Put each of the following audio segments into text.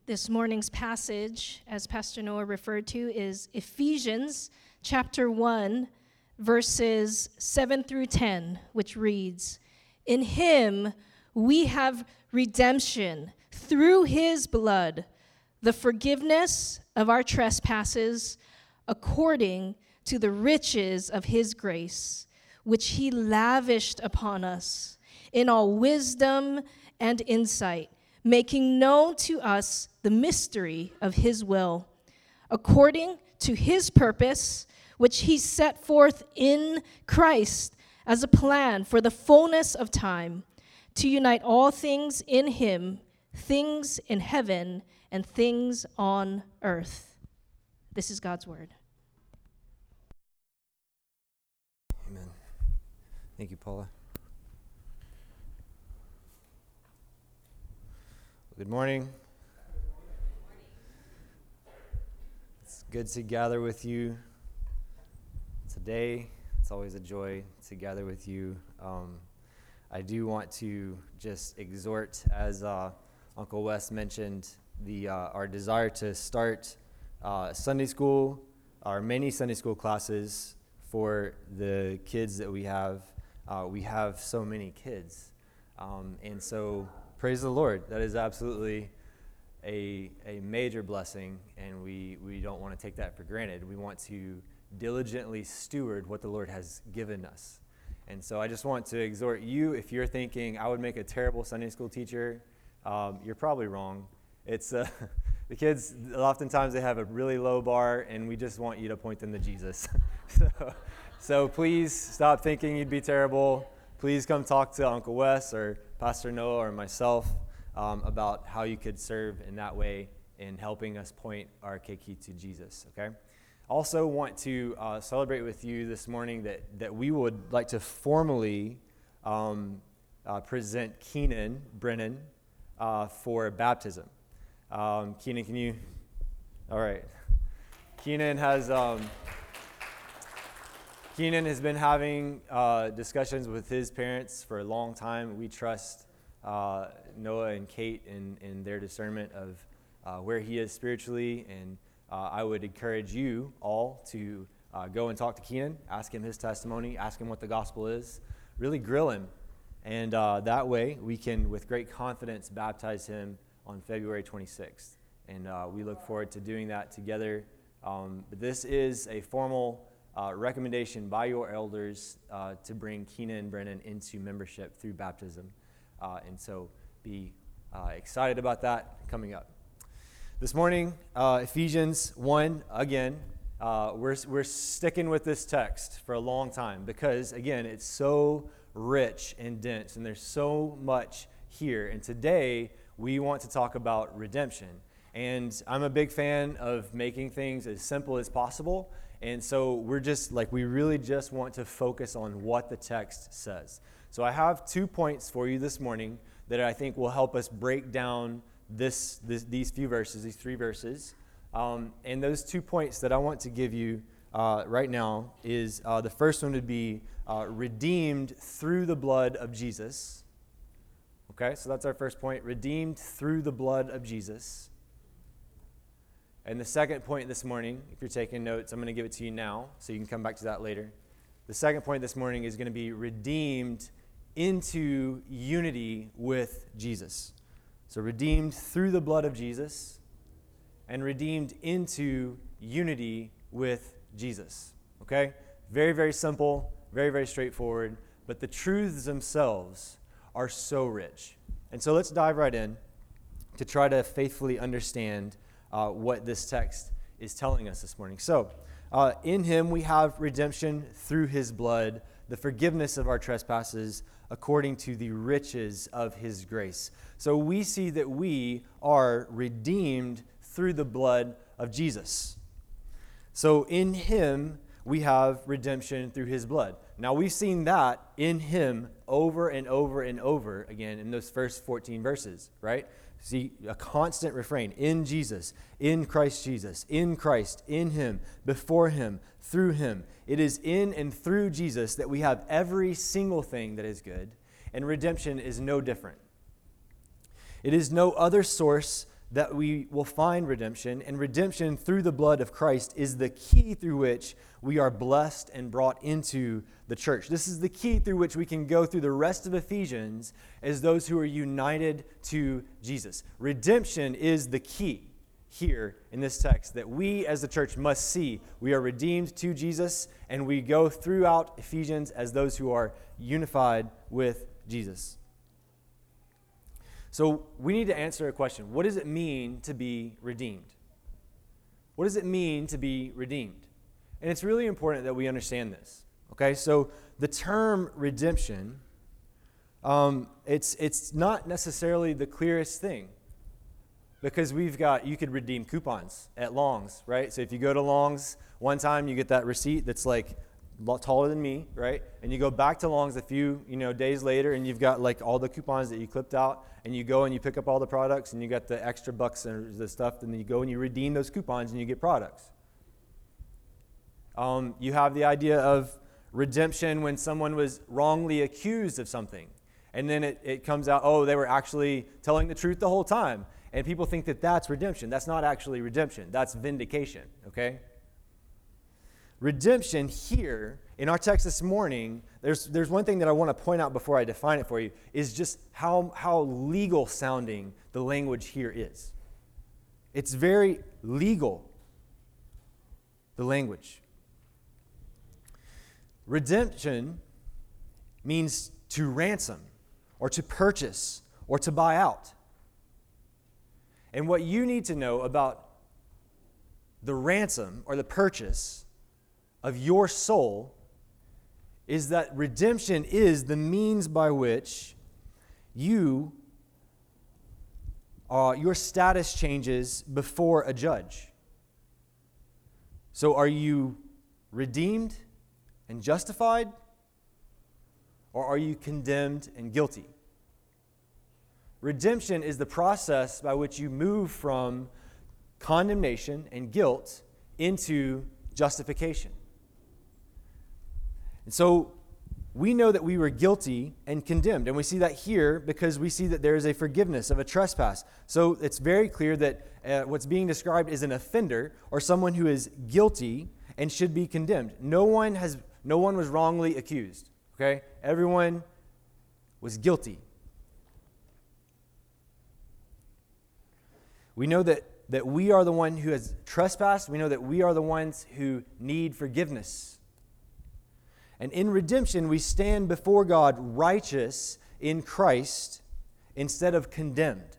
This morning's passage, as Pastor Noah referred to, is Ephesians chapter 1, verses 7 through 10, which reads, "In him we have redemption through his blood, the forgiveness of our trespasses, according to the riches of his grace, which he lavished upon us in all wisdom and insight, making known to us the mystery of his will, according to his purpose, which he set forth in Christ as a plan for the fullness of time, to unite all things in him, things in heaven and things on earth." This is God's word. Amen. Thank you, Paula. Good morning. It's good to gather with you today. It's always a joy to gather with you. I do want to just exhort, as Uncle Wes mentioned, our desire to start Sunday school, our many Sunday school classes for the kids that we have. We have so many kids, and so praise the Lord. That is absolutely a major blessing, and we don't want to take that for granted. We want to diligently steward what the Lord has given us. And so I just want to exhort you, if you're thinking, I would make a terrible Sunday school teacher, you're probably wrong. It's the kids, oftentimes they have a really low bar, and we just want you to point them to Jesus. So please stop thinking you'd be terrible. Please come talk to Uncle Wes or Pastor Noah or myself about how you could serve in that way in helping us point our keiki to Jesus, okay? Also want to celebrate with you this morning that we would like to formally present Keenan Brennan for baptism. Keenan, can you? All right. Keenan has been having discussions with his parents for a long time. We trust Noah and Kate in their discernment of where he is spiritually, and I would encourage you all to go and talk to Keenan, ask him his testimony, ask him what the gospel is, really grill him, and that way we can, with great confidence, baptize him on February 26th, and we look forward to doing that together. But this is a formal recommendation by your elders to bring Keenan Brennan into membership through baptism, and so be excited about that coming up. This morning, Ephesians 1, again, we're sticking with this text for a long time because, again, it's so rich and dense, and there's so much here. And today, we want to talk about redemption. And I'm a big fan of making things as simple as possible. And so we really just want to focus on what the text says. So I have 2 points for you this morning that I think will help us break down these few verses, these 3 verses. And those 2 points that I want to give you right now is the first one would be redeemed through the blood of Jesus. Okay, so that's our first point, redeemed through the blood of Jesus. And the second point this morning, if you're taking notes, I'm going to give it to you now, so you can come back to that later. The second point this morning is going to be redeemed into unity with Jesus. So redeemed through the blood of Jesus and redeemed into unity with Jesus. Okay? Very, very simple, very, very straightforward, but the truths themselves are so rich. And so let's dive right in to try to faithfully understand what this text is telling us this morning. So, in him we have redemption through his blood, the forgiveness of our trespasses, according to the riches of his grace. So we see that we are redeemed through the blood of Jesus. So in him we have redemption through his blood. Now we've seen that in him over and over and over again in those first 14 verses, right? See, a constant refrain, in Jesus, in Christ Jesus, in Christ, in him, before him, through him. It is in and through Jesus that we have every single thing that is good, and redemption is no different. It is no other source that we will find redemption, and redemption through the blood of Christ is the key through which we are blessed and brought into the church. This is the key through which we can go through the rest of Ephesians as those who are united to Jesus. Redemption is the key here in this text that we as the church must see. We are redeemed to Jesus, and we go throughout Ephesians as those who are unified with Jesus. So we need to answer a question. What does it mean to be redeemed? What does it mean to be redeemed? And it's really important that we understand this. Okay, so the term redemption, it's not necessarily the clearest thing, because you could redeem coupons at Long's, right? So if you go to Long's one time, you get that receipt that's like taller than me, right? And you go back to Long's a few days later, and you've got like all the coupons that you clipped out, and you go and you pick up all the products, and you got the extra bucks and the stuff, and then you go and you redeem those coupons and you get products. You have the idea of redemption when someone was wrongly accused of something, and then it comes out, oh, they were actually telling the truth the whole time, and people think that that's redemption. That's not actually redemption. That's vindication, okay? Redemption here, in our text this morning, there's one thing that I want to point out before I define it for you, is just how legal sounding the language here is. It's very legal, the language. Redemption means to ransom, or to purchase, or to buy out. And what you need to know about the ransom or the purchase of your soul is that redemption is the means by which your status changes before a judge. So are you redeemed and justified, or are you condemned and guilty? Redemption is the process by which you move from condemnation and guilt into justification. And so we know that we were guilty and condemned, and we see that here because we see that there is a forgiveness of a trespass. So it's very clear that what's being described is an offender, or someone who is guilty and should be condemned. No one was wrongly accused. Okay? Everyone was guilty. We know that we are the one who has trespassed. We know that we are the ones who need forgiveness. And in redemption, we stand before God righteous in Christ instead of condemned.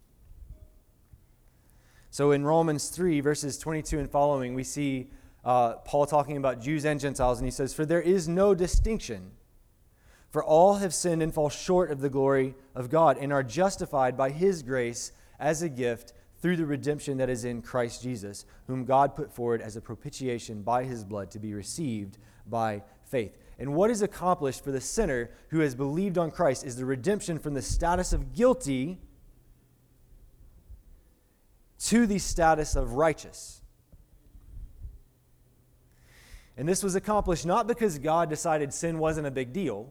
So in Romans 3, verses 22 and following, we see Paul talking about Jews and Gentiles, and he says, "For there is no distinction, for all have sinned and fall short of the glory of God, and are justified by his grace as a gift through the redemption that is in Christ Jesus, whom God put forward as a propitiation by his blood to be received by faith." And what is accomplished for the sinner who has believed on Christ is the redemption from the status of guilty to the status of righteous. And this was accomplished not because God decided sin wasn't a big deal,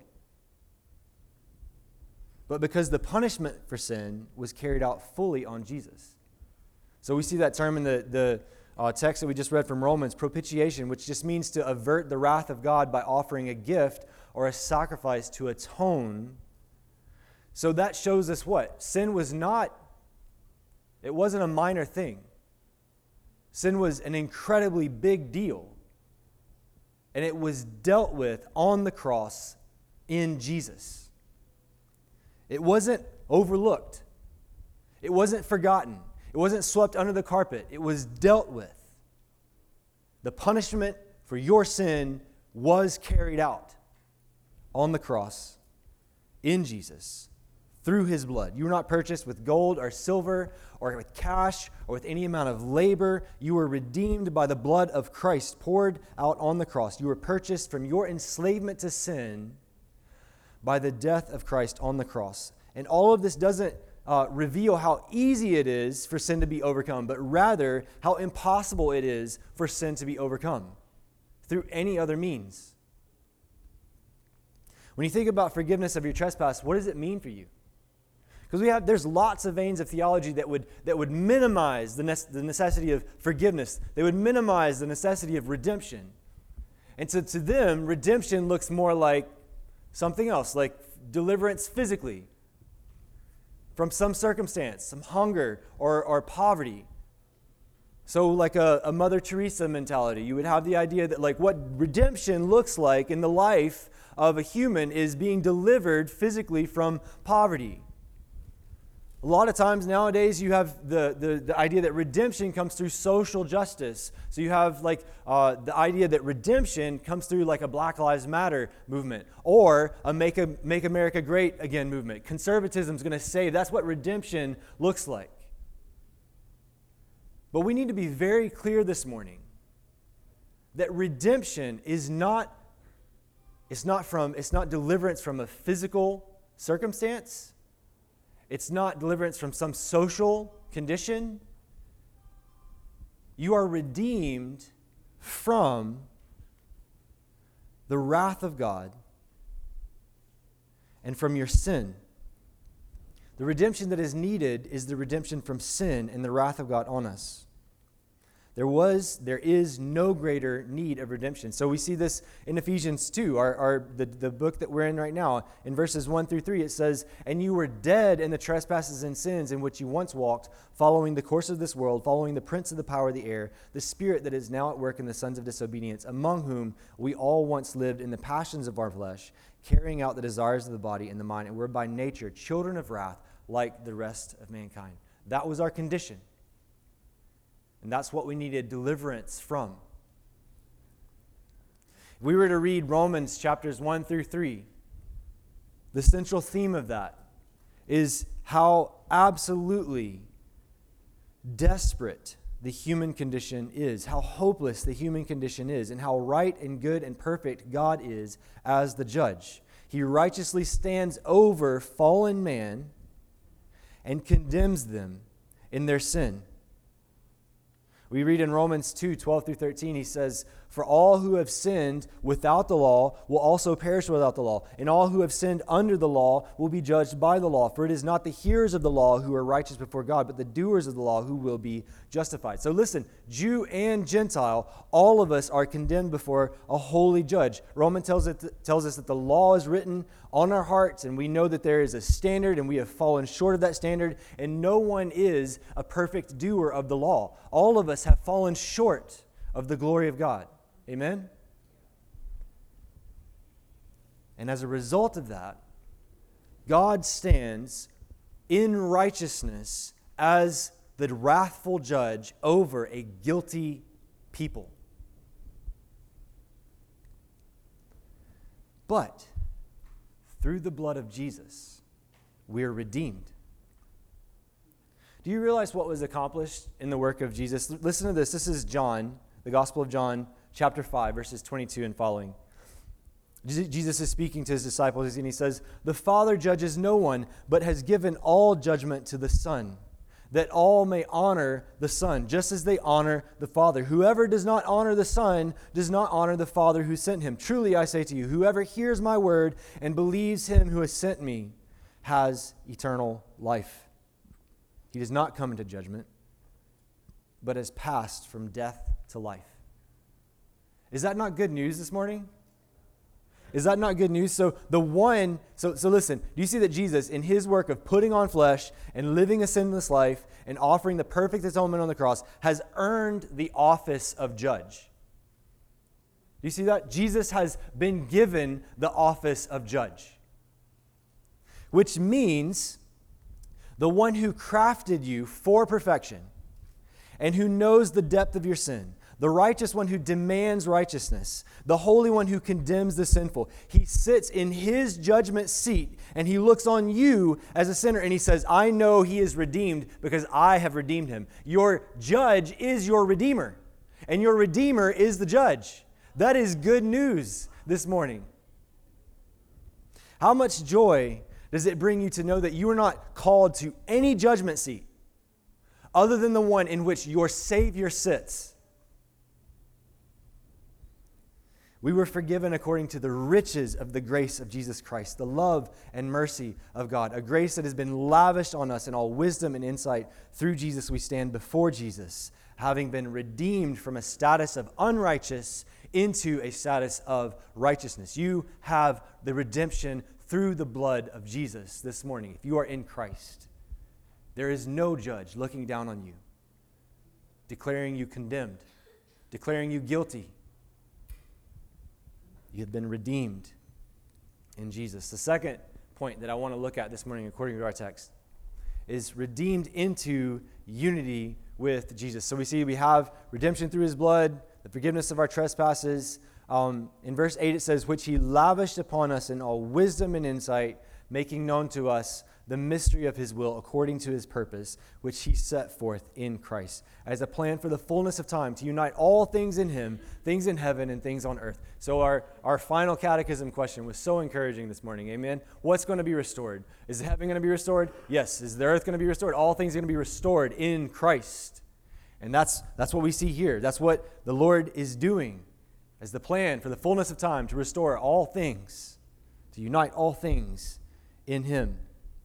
but because the punishment for sin was carried out fully on Jesus. So we see that term in the text that we just read from Romans, propitiation, which just means to avert the wrath of God by offering a gift or a sacrifice to atone. So that shows us what? Sin was it wasn't a minor thing. Sin was an incredibly big deal. And it was dealt with on the cross in Jesus. It wasn't overlooked. It wasn't forgotten. It wasn't swept under the carpet. It was dealt with. The punishment for your sin was carried out on the cross in Jesus through his blood. You were not purchased with gold or silver or with cash or with any amount of labor. You were redeemed by the blood of Christ poured out on the cross. You were purchased from your enslavement to sin by the death of Christ on the cross. And all of this doesn't reveal how easy it is for sin to be overcome, but rather how impossible it is for sin to be overcome through any other means. When you think about forgiveness of your trespass, what does it mean for you? Because there's lots of veins of theology that would minimize the necessity of forgiveness. They would minimize the necessity of redemption. And so to them, redemption looks more like something else, like deliverance physically from some circumstance, some hunger or poverty. So like a Mother Teresa mentality, you would have the idea that like what redemption looks like in the life of a human is being delivered physically from poverty. A lot of times nowadays you have the idea that redemption comes through social justice. So you have like the idea that redemption comes through like a Black Lives Matter movement or a Make America Great Again movement. Conservatism is going to save. That's what redemption looks like. But we need to be very clear this morning that redemption is not deliverance from a physical circumstance. It's not deliverance from some social condition. You are redeemed from the wrath of God and from your sin. The redemption that is needed is the redemption from sin and the wrath of God on us. There is no greater need of redemption. So we see this in Ephesians 2, the book that we're in right now. In verses 1 through 3, it says, "And you were dead in the trespasses and sins in which you once walked, following the course of this world, following the prince of the power of the air, the spirit that is now at work in the sons of disobedience, among whom we all once lived in the passions of our flesh, carrying out the desires of the body and the mind, and were by nature children of wrath, like the rest of mankind." That was our condition. And that's what we needed deliverance from. If we were to read Romans chapters 1 through 3, the central theme of that is how absolutely desperate the human condition is, how hopeless the human condition is, and how right and good and perfect God is as the judge. He righteously stands over fallen man and condemns them in their sin. We read in Romans 2, 12 through 13, he says, "For all who have sinned without the law will also perish without the law, and all who have sinned under the law will be judged by the law. For it is not the hearers of the law who are righteous before God, but the doers of the law who will be justified." So listen, Jew and Gentile, all of us are condemned before a holy judge. Romans tells us that the law is written on our hearts, and we know that there is a standard, and we have fallen short of that standard, and no one is a perfect doer of the law. All of us have fallen short of the glory of God. Amen? And as a result of that, God stands in righteousness as the wrathful judge over a guilty people. But through the blood of Jesus, we are redeemed. Do you realize what was accomplished in the work of Jesus? Listen to this. This is John, the Gospel of John, chapter 5, verses 22 and following. Jesus is speaking to his disciples, and he says, "The Father judges no one, but has given all judgment to the Son, that all may honor the Son, just as they honor the Father. Whoever does not honor the Son does not honor the Father who sent him. Truly I say to you, whoever hears my word and believes him who has sent me has eternal life. He does not come into judgment, but has passed from death to life." Is that not good news this morning? Is that not good news? So listen, do you see that Jesus, in his work of putting on flesh and living a sinless life and offering the perfect atonement on the cross, has earned the office of judge? Do you see that? Jesus has been given the office of judge. Which means the one who crafted you for perfection and who knows the depth of your sin, the righteous one who demands righteousness, the holy one who condemns the sinful. He sits in his judgment seat and he looks on you as a sinner and he says, "I know he is redeemed because I have redeemed him." Your judge is your redeemer, and your redeemer is the judge. That is good news this morning. How much joy does it bring you to know that you are not called to any judgment seat other than the one in which your Savior sits? We were forgiven according to the riches of the grace of Jesus Christ, the love and mercy of God, a grace that has been lavished on us in all wisdom and insight. Through Jesus, we stand before Jesus, having been redeemed from a status of unrighteous into a status of righteousness. You have the redemption through the blood of Jesus this morning. If you are in Christ, there is no judge looking down on you, declaring you condemned, declaring you guilty. You have been redeemed in Jesus. The second point that I want to look at this morning, according to our text, is redeemed into unity with Jesus. So we have redemption through his blood, the forgiveness of our trespasses. In verse 8 it says, which he lavished upon us in all wisdom and insight, making known to us the mystery of his will according to his purpose, which he set forth in Christ, as a plan for the fullness of time to unite all things in him, things in heaven and things on earth. So our final catechism question was so encouraging this morning. Amen. What's going to be restored? Is heaven going to be restored? Yes. Is the earth going to be restored? All things are going to be restored in Christ. And that's what we see here. That's what the Lord is doing as the plan for the fullness of time to restore all things, to unite all things in him.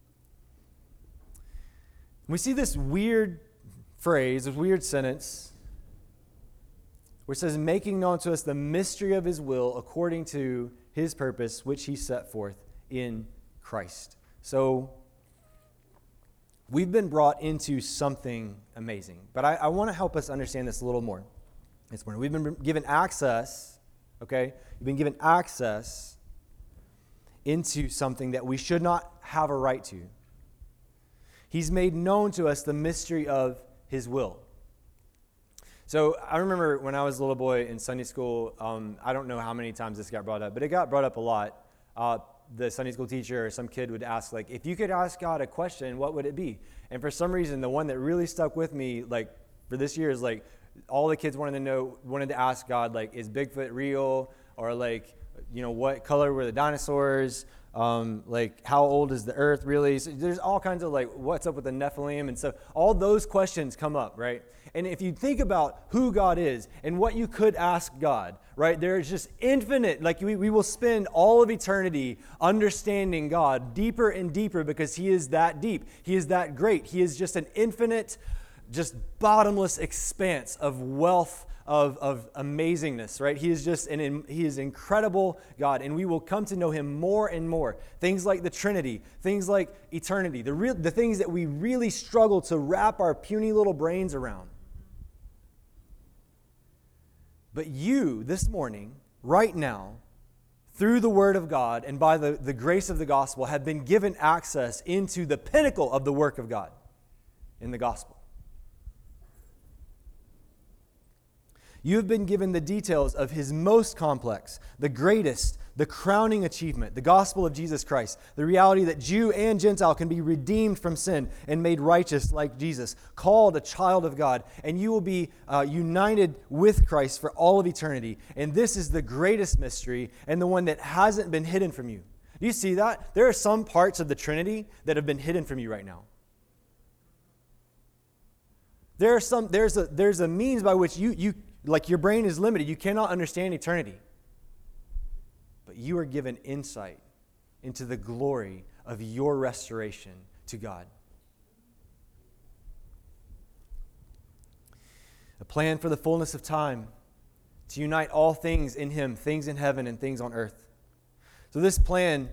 We see this weird phrase, this weird sentence, where it says, making known to us the mystery of his will according to his purpose, which he set forth in Christ. So we've been brought into something amazing. But I want to help us understand this a little more this morning. We've been given access, okay? We've been given access into something that we should not have a right to. He's made known to us the mystery of his will. So I remember when I was a little boy in Sunday school, I don't know how many times this got brought up, but it got brought up a lot. The Sunday school teacher or some kid would ask, like, if you could ask God a question, what would it be? And for some reason, the one that really stuck with me, like, for this year is, like, all the kids wanted to ask God, like, is Bigfoot real? Or, like, what color were the dinosaurs? Like, how old is the earth really? So there's all kinds of, like, what's up with the Nephilim? And so all those questions come up, right? And if you think about who God is and what you could ask God, right, there's just infinite, like we will spend all of eternity understanding God deeper and deeper because he is that deep. He is that great. He is just an infinite, just bottomless expanse of wealth, of amazingness, right? He is just he is incredible God, and we will come to know him more and more. Things like the Trinity, things like eternity, the things that we really struggle to wrap our puny little brains around. But you, this morning, right now, through the Word of God and by the grace of the gospel, have been given access into the pinnacle of the work of God in the gospel. You have been given the details of his most complex, the greatest, the crowning achievement, the gospel of Jesus Christ, the reality that Jew and Gentile can be redeemed from sin and made righteous like Jesus, called a child of God, and you will be united with Christ for all of eternity. And this is the greatest mystery and the one that hasn't been hidden from you. Do you see that? There are some parts of the Trinity that have been hidden from you right now. There's a means by which you like your brain is limited. You cannot understand eternity. But you are given insight into the glory of your restoration to God. A plan for the fullness of time to unite all things in him, things in heaven and things on earth. So this plan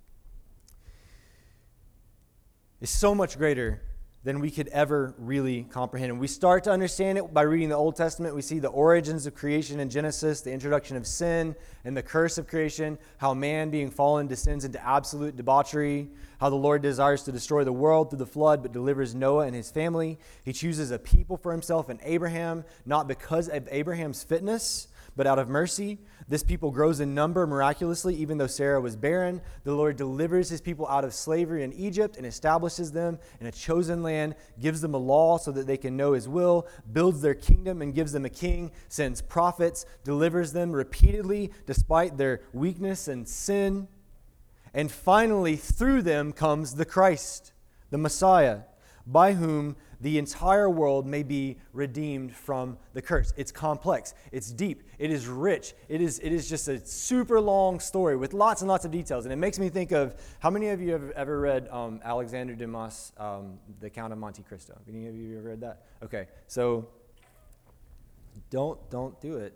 is so much greater than we could ever really comprehend. And we start to understand it by reading the Old Testament. We see the origins of creation in Genesis, the introduction of sin and the curse of creation, how man being fallen descends into absolute debauchery, how the Lord desires to destroy the world through the flood but delivers Noah and his family. He chooses a people for himself in Abraham, not because of Abraham's fitness, but out of mercy. This people grows in number miraculously, even though Sarah was barren. The Lord delivers his people out of slavery in Egypt and establishes them in a chosen land, gives them a law so that they can know his will, builds their kingdom and gives them a king, sends prophets, delivers them repeatedly despite their weakness and sin. And finally, through them comes the Christ, the Messiah. by whom the entire world may be redeemed from the curse. It's complex. It's deep. It is rich. It is just a super long story with lots and lots of details. And it makes me think of, how many of you have ever read Alexander Dumas, The Count of Monte Cristo? Have any of you ever read that? Okay, so don't do it.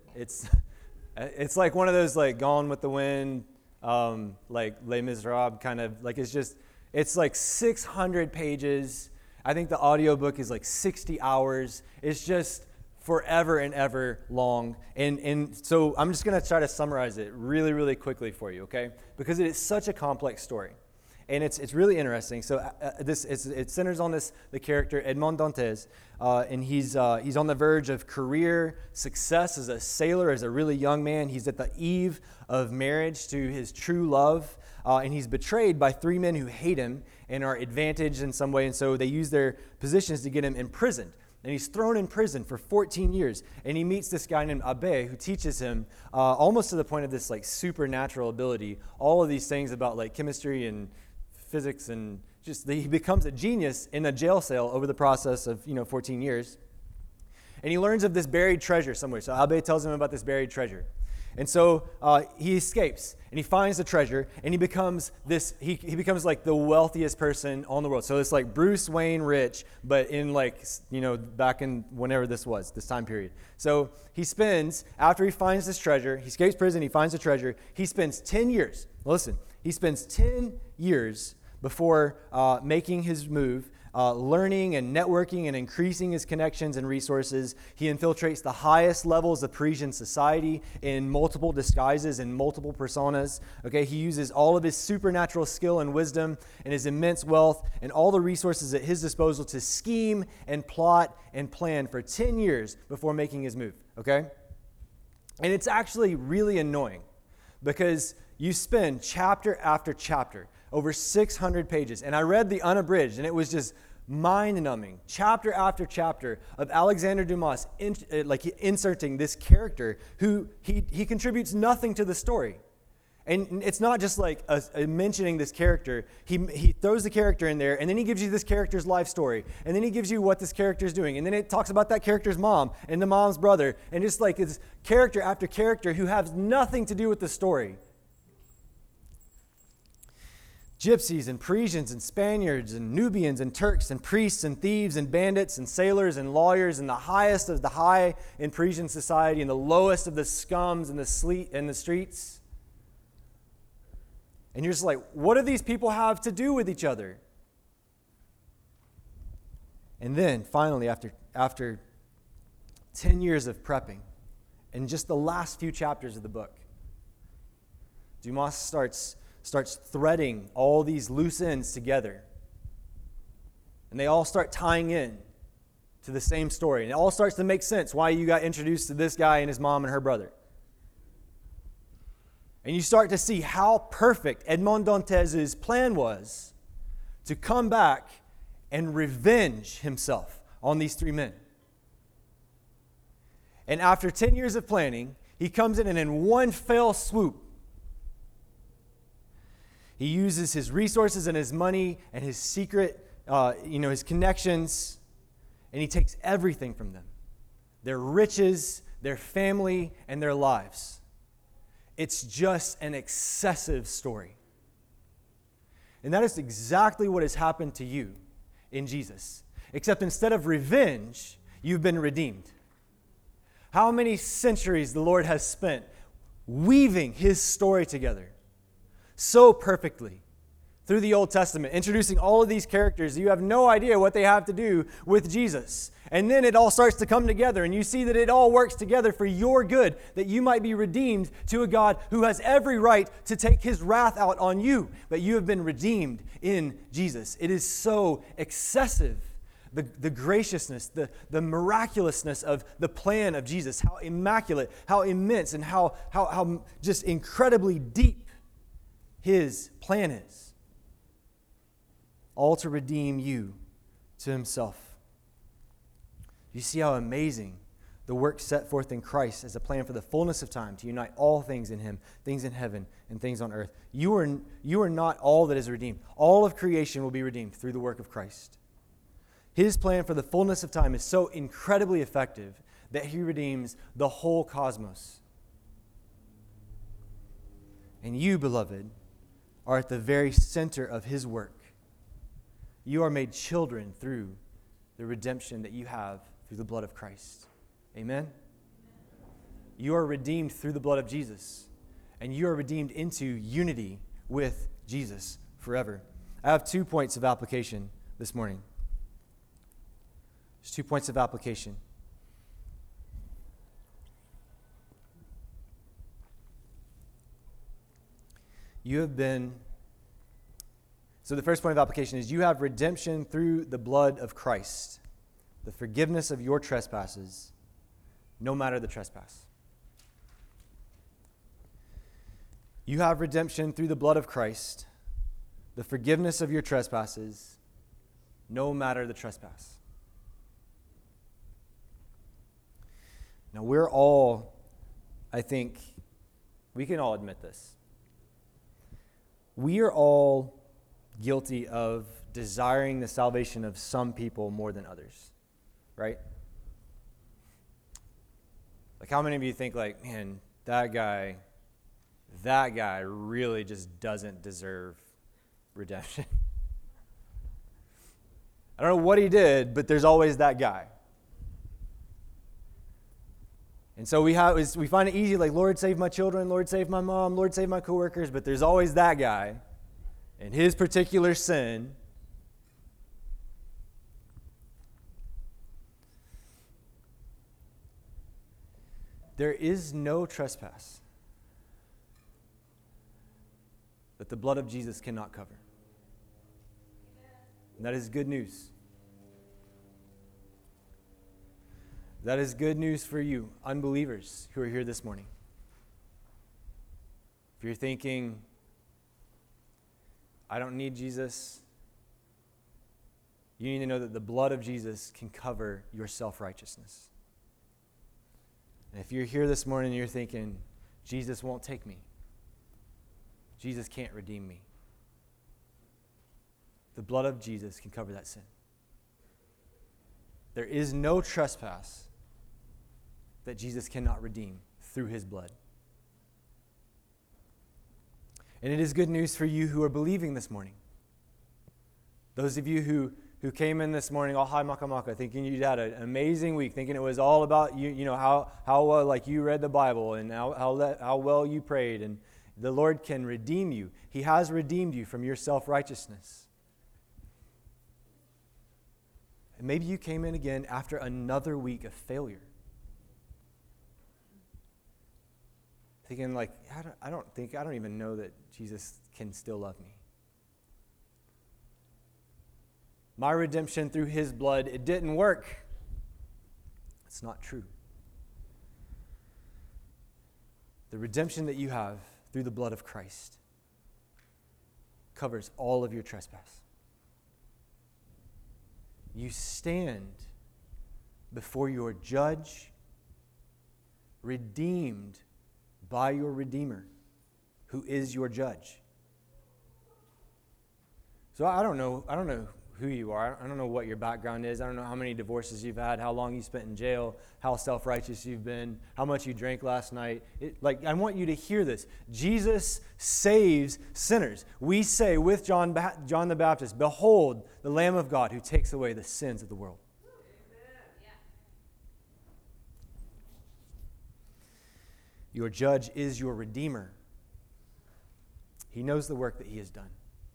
It's like one of those like Gone with the Wind, like Les Miserables kind of, like it's like 600 pages. I think the audiobook is like 60 hours. It's just forever and ever long. And so I'm just going to try to summarize it really, really quickly for you, okay? Because it is such a complex story. And it's really interesting. So it centers on the character Edmond Dantes, and he's on the verge of career success as a sailor, as a really young man. He's at the eve of marriage to his true love, and he's betrayed by three men who hate him and are advantaged in some way, and so they use their positions to get him imprisoned. And he's thrown in prison for 14 years, and he meets this guy named Abbé who teaches him almost to the point of this like supernatural ability, all of these things about like chemistry and physics, and just he becomes a genius in a jail cell over the process of 14 years. And he learns of this buried treasure somewhere. So Abbé tells him about this buried treasure. And so he escapes, and he finds the treasure, and he becomes he becomes like the wealthiest person on the world. So it's like Bruce Wayne rich, but in like, back in whenever this was, this time period. So he spends, after he finds this treasure, he escapes prison, he finds the treasure, he spends 10 years. Listen, he spends 10 years before making his move, learning and networking and increasing his connections and resources. He infiltrates the highest levels of Parisian society in multiple disguises and multiple personas. Okay, he uses all of his supernatural skill and wisdom and his immense wealth and all the resources at his disposal to scheme and plot and plan for 10 years before making his move. Okay? And it's actually really annoying because you spend chapter after chapter, over 600 pages. And I read the unabridged, and it was just mind-numbing. Chapter after chapter of Alexander Dumas inserting this character who he contributes nothing to the story. And it's not just like mentioning this character. He throws the character in there, and then he gives you this character's life story. And then he gives you what this character is doing. And then it talks about that character's mom and the mom's brother. And just like it's character after character who has nothing to do with the story. Gypsies and Parisians and Spaniards and Nubians and Turks and priests and thieves and bandits and sailors and lawyers and the highest of the high in Parisian society and the lowest of the scums and the streets. And you're just like, what do these people have to do with each other? And then finally, after 10 years of prepping, in just the last few chapters of the book, Dumas starts threading all these loose ends together. And they all start tying in to the same story. And it all starts to make sense why you got introduced to this guy and his mom and her brother. And you start to see how perfect Edmond Dantès' plan was to come back and revenge himself on these three men. And after 10 years of planning, he comes in and in one fell swoop, he uses his resources and his money and his secret, his connections, and he takes everything from them. Their riches, their family, and their lives. It's just an excessive story. And that is exactly what has happened to you in Jesus. Except instead of revenge, you've been redeemed. How many centuries the Lord has spent weaving his story together so perfectly through the Old Testament, introducing all of these characters. You have no idea what they have to do with Jesus. And then it all starts to come together, and you see that it all works together for your good, that you might be redeemed to a God who has every right to take his wrath out on you, but you have been redeemed in Jesus. It is so excessive, the graciousness, the miraculousness of the plan of Jesus, how immaculate, how immense, and how just incredibly deep his plan is. All to redeem you to himself. You see how amazing the work set forth in Christ as a plan for the fullness of time to unite all things in him, things in heaven and things on earth. You are not all that is redeemed. All of creation will be redeemed through the work of Christ. His plan for the fullness of time is so incredibly effective that he redeems the whole cosmos. And you, beloved, are at the very center of his work. You are made children through the redemption that you have through the blood of Christ. Amen? You are redeemed through the blood of Jesus. And you are redeemed into unity with Jesus forever. I have 2 points of application this morning. There's 2 points of application. So the first point of application is you have redemption through the blood of Christ, the forgiveness of your trespasses, no matter the trespass. You have redemption through the blood of Christ, the forgiveness of your trespasses, no matter the trespass. Now we're all, I think, we can all admit this. We are all guilty of desiring the salvation of some people more than others, right? Like how many of you think like, man, that guy really just doesn't deserve redemption? I don't know what he did, but there's always that guy. And so we find it easy, like, Lord, save my children, Lord, save my mom, Lord, save my coworkers, but there's always that guy and his particular sin. There is no trespass that the blood of Jesus cannot cover. And that is good news. That is good news for you, unbelievers who are here this morning. If you're thinking, I don't need Jesus, you need to know that the blood of Jesus can cover your self-righteousness. And if you're here this morning and you're thinking, Jesus won't take me, Jesus can't redeem me, the blood of Jesus can cover that sin. There is no trespass that Jesus cannot redeem through his blood. And it is good news for you who are believing this morning. Those of you who came in this morning all high makamaka, thinking you had an amazing week, thinking it was all about you know how well like you read the Bible and how well you prayed, and the Lord can redeem you. He has redeemed you from your self-righteousness. And maybe you came in again after another week of failure. Thinking like, I don't even know that Jesus can still love me. My redemption through his blood, it didn't work. It's not true. The redemption that you have through the blood of Christ covers all of your trespass. You stand before your judge, redeemed by your Redeemer, who is your judge. So I don't know who you are. I don't know what your background is. I don't know how many divorces you've had, how long you spent in jail, how self-righteous you've been, how much you drank last night. I want you to hear this. Jesus saves sinners. We say with John the Baptist, behold, the Lamb of God who takes away the sins of the world. Your judge is your Redeemer. He knows the work that he has done.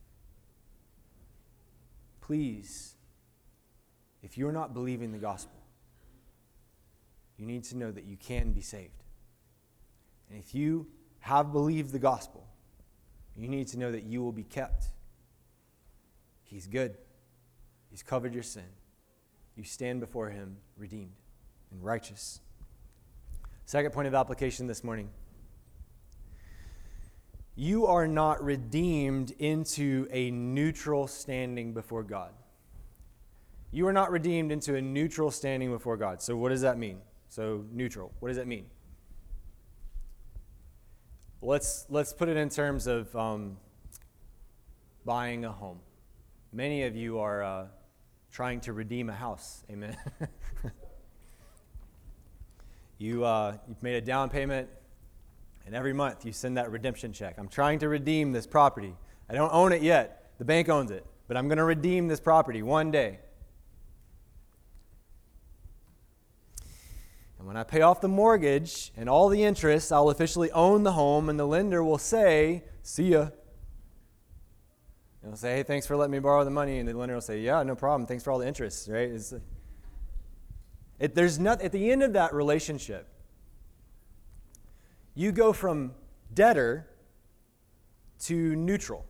Please, if you're not believing the gospel, you need to know that you can be saved. And if you have believed the gospel, you need to know that you will be kept. He's good. He's covered your sin. You stand before him redeemed and righteous. Second point of application this morning. You are not redeemed into a neutral standing before God. You are not redeemed into a neutral standing before God. So what does that mean? So neutral. What does that mean? Let's put it in terms of buying a home. Many of you are trying to redeem a house. Amen. You've made a down payment, and every month you send that redemption check. I'm trying to redeem this property. I don't own it yet. The bank owns it, but I'm going to redeem this property one day. And when I pay off the mortgage and all the interest, I'll officially own the home, and the lender will say, "See ya." And they'll say, "Hey, thanks for letting me borrow the money." And the lender will say, "Yeah, no problem. Thanks for all the interest," right? There's nothing at the end of that relationship. You go from debtor to neutral.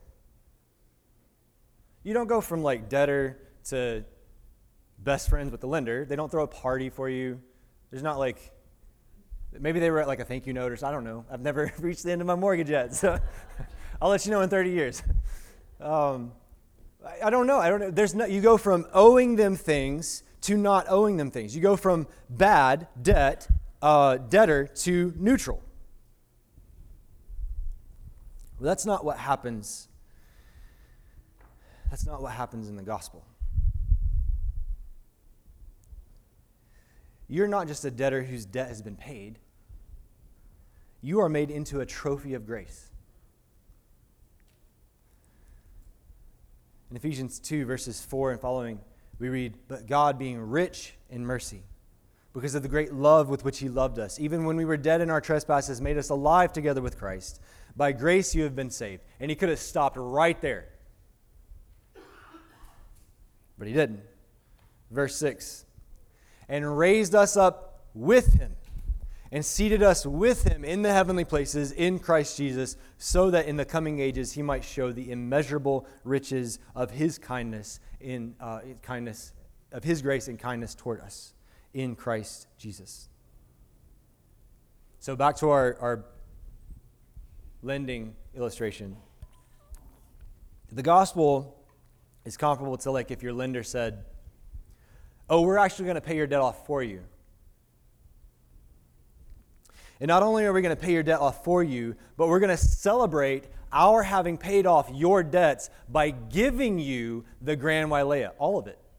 You don't go from like debtor to best friends with the lender. They don't throw a party for you. There's not like, maybe they wrote like a thank you note or something. I don't know. I've never reached the end of my mortgage yet, so I'll let you know in 30 years. I don't know. There's no. You go from owing them things to not owing them things. You go from bad debt, debtor to neutral. Well, that's not what happens. That's not what happens in the gospel. You're not just a debtor whose debt has been paid. You are made into a trophy of grace. In Ephesians 2, verses 4 and following, we read, "But God, being rich in mercy, because of the great love with which he loved us, even when we were dead in our trespasses, made us alive together with Christ. By grace you have been saved." And he could have stopped right there. But he didn't. Verse 6, "And raised us up with him, and seated us with him in the heavenly places in Christ Jesus, so that in the coming ages he might show the immeasurable riches of his kindness of his grace and kindness toward us in Christ Jesus." So back to our lending illustration. The gospel is comparable to like if your lender said, "Oh, we're actually going to pay your debt off for you. And not only are we going to pay your debt off for you, but we're going to celebrate our having paid off your debts by giving you the Grand Wailea, all of it."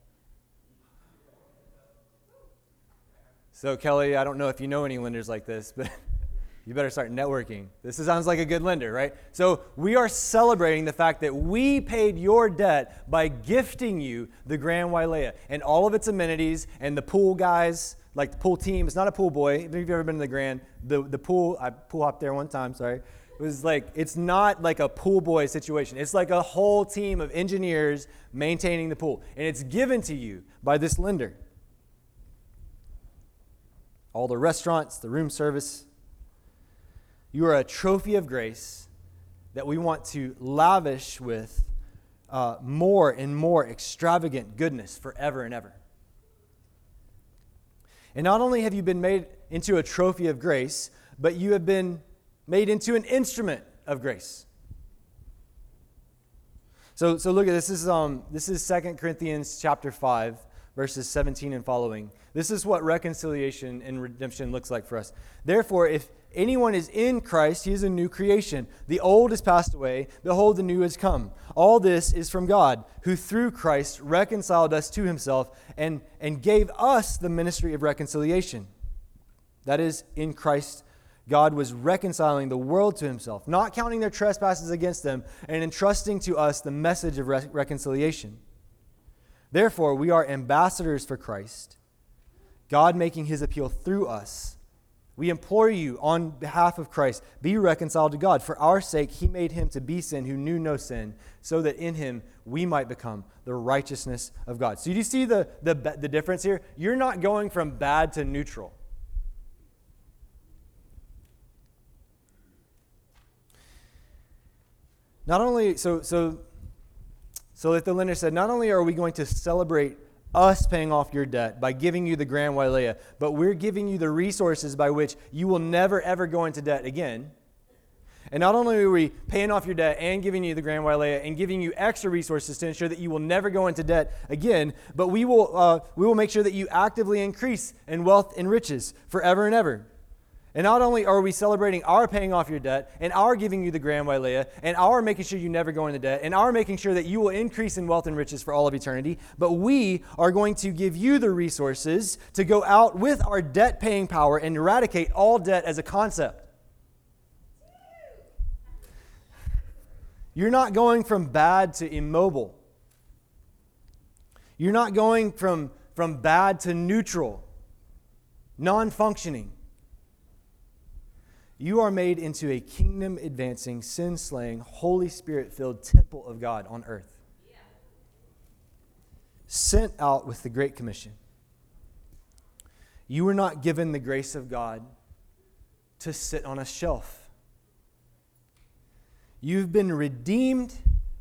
So, Kelly, I don't know if you know any lenders like this, but you better start networking. This sounds like a good lender, right? So we are celebrating the fact that we paid your debt by gifting you the Grand Wailea and all of its amenities, and the pool guys, like the pool team. It's not a pool boy. If you've ever been to the Grand, the pool, I pool hopped there one time, sorry. It was like, it's not like a pool boy situation. It's like a whole team of engineers maintaining the pool. And it's given to you by this lender. All the restaurants, the room service. You are a trophy of grace that we want to lavish with more and more extravagant goodness forever and ever. And not only have you been made into a trophy of grace, but you have been made into an instrument of grace. So look at this. This is 2 Corinthians chapter 5, verses 17 and following. This is what reconciliation and redemption looks like for us. "Therefore, if anyone is in Christ, he is a new creation. The old has passed away. Behold, the new has come. All this is from God, who through Christ reconciled us to himself and gave us the ministry of reconciliation." That is, in Christ, God was reconciling the world to himself, not counting their trespasses against them, and entrusting to us the message of reconciliation. Therefore, we are ambassadors for Christ, God making his appeal through us. We implore you on behalf of Christ, be reconciled to God. For our sake, he made him to be sin who knew no sin, so that in him we might become the righteousness of God. So do you see the difference here? You're not going from bad to neutral. Not only, so like the lender said, not only are we going to celebrate us paying off your debt by giving you the Grand Wailea, but we're giving you the resources by which you will never, ever go into debt again. And not only are we paying off your debt and giving you the Grand Wailea and giving you extra resources to ensure that you will never go into debt again, but we will make sure that you actively increase in wealth and riches forever and ever. And not only are we celebrating our paying off your debt, and our giving you the Grand Wailea, and our making sure you never go into debt, and our making sure that you will increase in wealth and riches for all of eternity, but we are going to give you the resources to go out with our debt-paying power and eradicate all debt as a concept. You're not going from bad to immobile. You're not going from bad to neutral, non-functioning. You are made into a kingdom-advancing, sin-slaying, Holy Spirit-filled temple of God on earth. Yeah. Sent out with the Great Commission. You were not given the grace of God to sit on a shelf. You've been redeemed,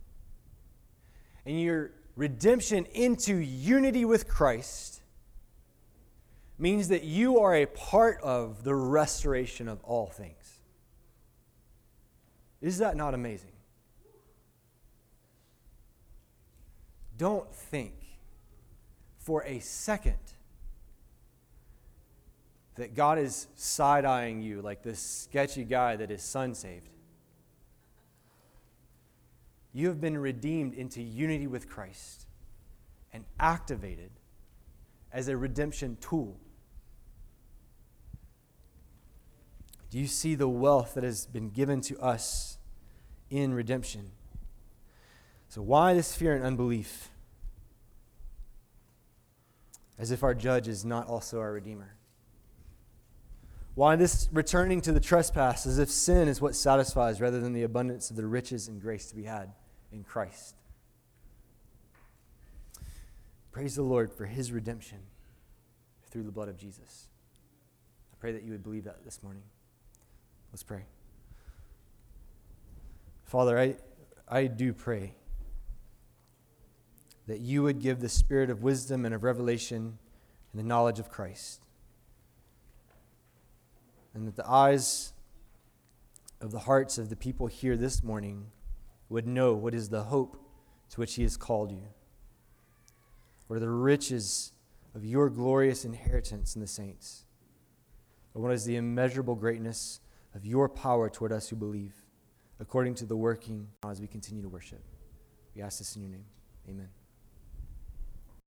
and your redemption into unity with Christ means that you are a part of the restoration of all things. Is that not amazing? Don't think for a second that God is side-eyeing you like this sketchy guy that his son saved. You have been redeemed into unity with Christ and activated as a redemption tool. Do you see the wealth that has been given to us in redemption? So why this fear and unbelief? As if our judge is not also our Redeemer. Why this returning to the trespass as if sin is what satisfies rather than the abundance of the riches and grace to be had in Christ? Praise the Lord for His redemption through the blood of Jesus. I pray that you would believe that this morning. Let's pray. Father, I do pray that you would give the spirit of wisdom and of revelation and the knowledge of Christ. And that the eyes of the hearts of the people here this morning would know what is the hope to which He has called you. What are the riches of your glorious inheritance in the saints? Or what is the immeasurable greatness of your power toward us who believe, according to the working as we continue to worship. We ask this in your name. Amen.